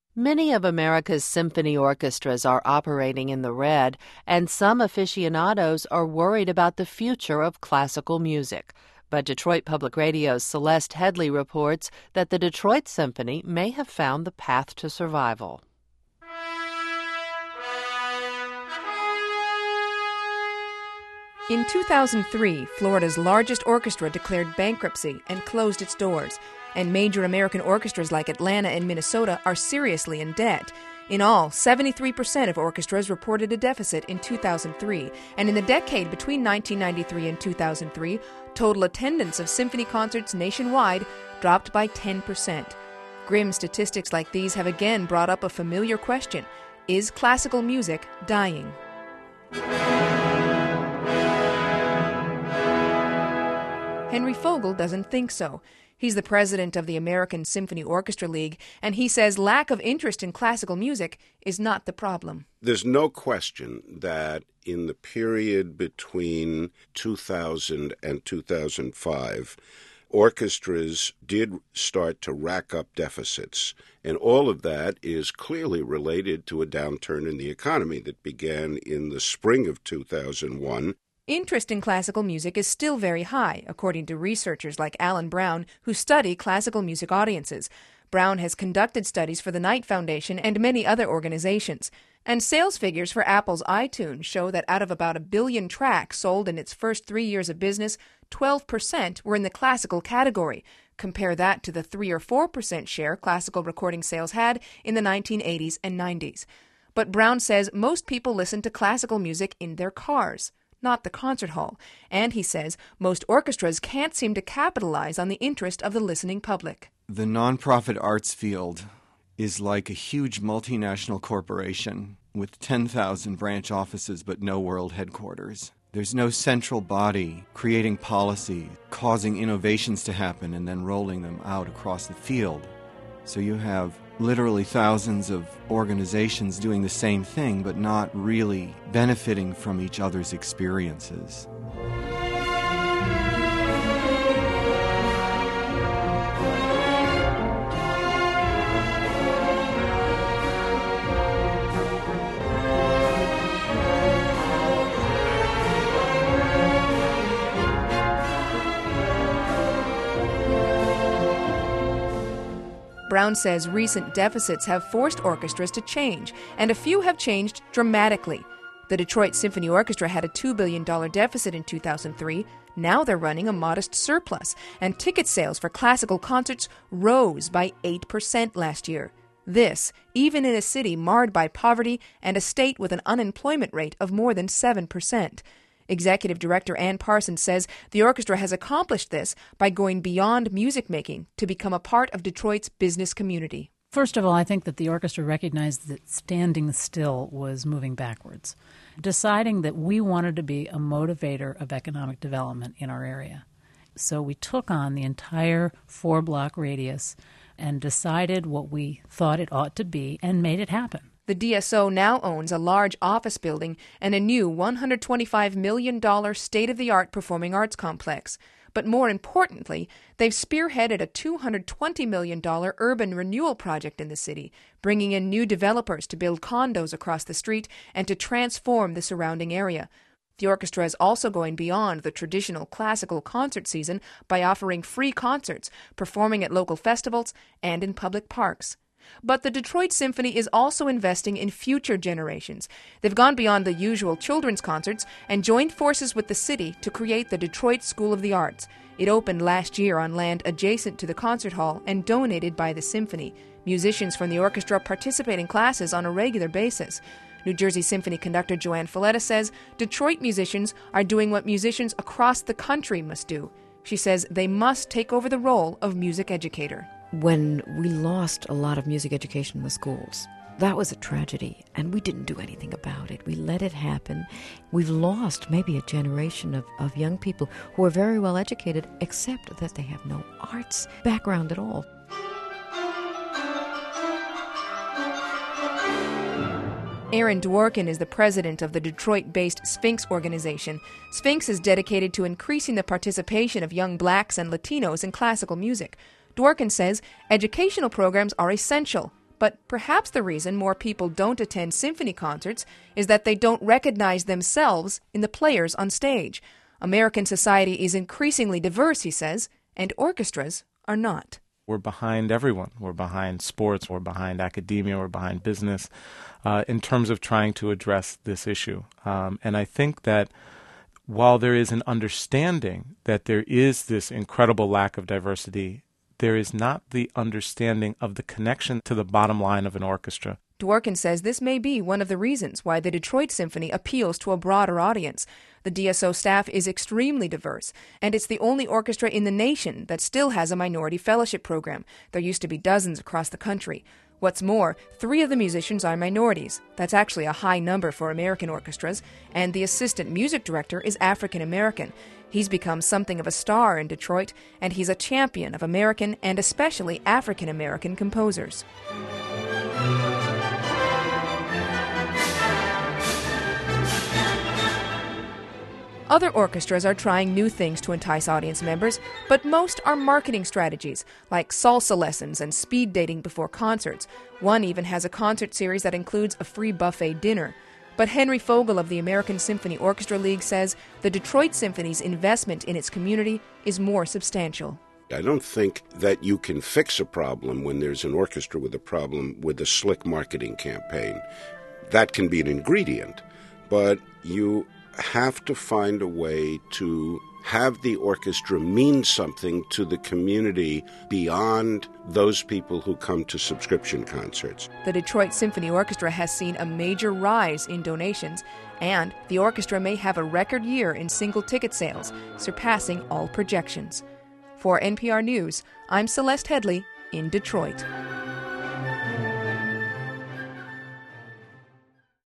Many of America's symphony orchestras are operating in the red, and some aficionados are worried about the future of classical music. But Detroit Public Radio's Celeste Headley reports that the Detroit Symphony may have found the path to survival. In 2003, Florida's largest orchestra declared bankruptcy and closed its doors, and major American orchestras like Atlanta and Minnesota are seriously in debt. In all, 73% of orchestras reported a deficit in 2003, and in the decade between 1993 and 2003, total attendance of symphony concerts nationwide dropped by 10%. Grim statistics like these have again brought up a familiar question: is classical music dying? Henry Fogel doesn't think so. He's the president of the American Symphony Orchestra League, and he says lack of interest in classical music is not the problem. There's no question that in the period between 2000 and 2005, orchestras did start to rack up deficits, and all of that is clearly related to a downturn in the economy that began in the spring of 2001. Interest in classical music is still very high, according to researchers like Alan Brown, who study classical music audiences. Brown has conducted studies for the Knight Foundation and many other organizations. And sales figures for Apple's iTunes show that out of about 1 billion tracks sold in its first 3 years of business, 12% were in the classical category. Compare that to the 3 or 4% share classical recording sales had in the 1980s and 90s. But Brown says most people listen to classical music in their cars, not the concert hall. And he says most orchestras can't seem to capitalize on the interest of the listening public. The nonprofit arts field is like a huge multinational corporation with 10,000 branch offices but no world headquarters. There's no central body creating policy, causing innovations to happen, and then rolling them out across the field. So you have literally thousands of organizations doing the same thing, but not really benefiting from each other's experiences. Brown says recent deficits have forced orchestras to change, and a few have changed dramatically. The Detroit Symphony Orchestra had a $2 billion deficit in 2003. Now they're running a modest surplus, and ticket sales for classical concerts rose by 8% last year. This, even in a city marred by poverty and a state with an unemployment rate of more than 7%. Executive Director Ann Parsons says the orchestra has accomplished this by going beyond music making to become a part of Detroit's business community. First of all, I think that the orchestra recognized that standing still was moving backwards, deciding that we wanted to be a motivator of economic development in our area. So we took on the entire 4-block radius and decided what we thought it ought to be and made it happen. The DSO now owns a large office building and a new $125 million state-of-the-art performing arts complex. But more importantly, they've spearheaded a $220 million urban renewal project in the city, bringing in new developers to build condos across the street and to transform the surrounding area. The orchestra is also going beyond the traditional classical concert season by offering free concerts, performing at local festivals, and in public parks. But the Detroit Symphony is also investing in future generations. They've gone beyond the usual children's concerts and joined forces with the city to create the Detroit School of the Arts. It opened last year on land adjacent to the concert hall and donated by the symphony. Musicians from the orchestra participate in classes on a regular basis. New Jersey Symphony conductor Joanne Folletta says Detroit musicians are doing what musicians across the country must do. She says they must take over the role of music educator. When we lost a lot of music education in the schools, that was a tragedy, and we didn't do anything about it. We let it happen. We've lost maybe a generation of young people who are very well educated, except that they have no arts background at all. Aaron Dworkin is the president of the Detroit-based Sphinx organization. Sphinx is dedicated to increasing the participation of young blacks and Latinos in classical music. Dworkin says educational programs are essential, But perhaps the reason more people don't attend symphony concerts is that they don't recognize themselves in the players on stage. American society is increasingly diverse, he says, and orchestras are not. We're behind everyone. We're behind sports, we're behind academia, we're behind business in terms of trying to address this issue. And I think that while there is an understanding that there is this incredible lack of diversity, there is not the understanding of the connection to the bottom line of an orchestra. Dworkin says this may be one of the reasons why the Detroit Symphony appeals to a broader audience. The DSO staff is extremely diverse, and it's the only orchestra in the nation that still has a minority fellowship program. There used to be dozens across the country. What's more, 3 of the musicians are minorities. That's actually a high number for American orchestras, and the assistant music director is African American. He's become something of a star in Detroit, and he's a champion of American and especially African American composers. Other orchestras are trying new things to entice audience members, but most are marketing strategies, like salsa lessons and speed dating before concerts. One even has a concert series that includes a free buffet dinner. But Henry Fogel of the American Symphony Orchestra League says the Detroit Symphony's investment in its community is more substantial. I don't think that you can fix a problem when there's an orchestra with a problem with a slick marketing campaign. That can be an ingredient, but you have to find a way to have the orchestra mean something to the community beyond those people who come to subscription concerts. The Detroit Symphony Orchestra has seen a major rise in donations, and the orchestra may have a record year in single ticket sales, surpassing all projections. For NPR News, I'm Celeste Headley in Detroit.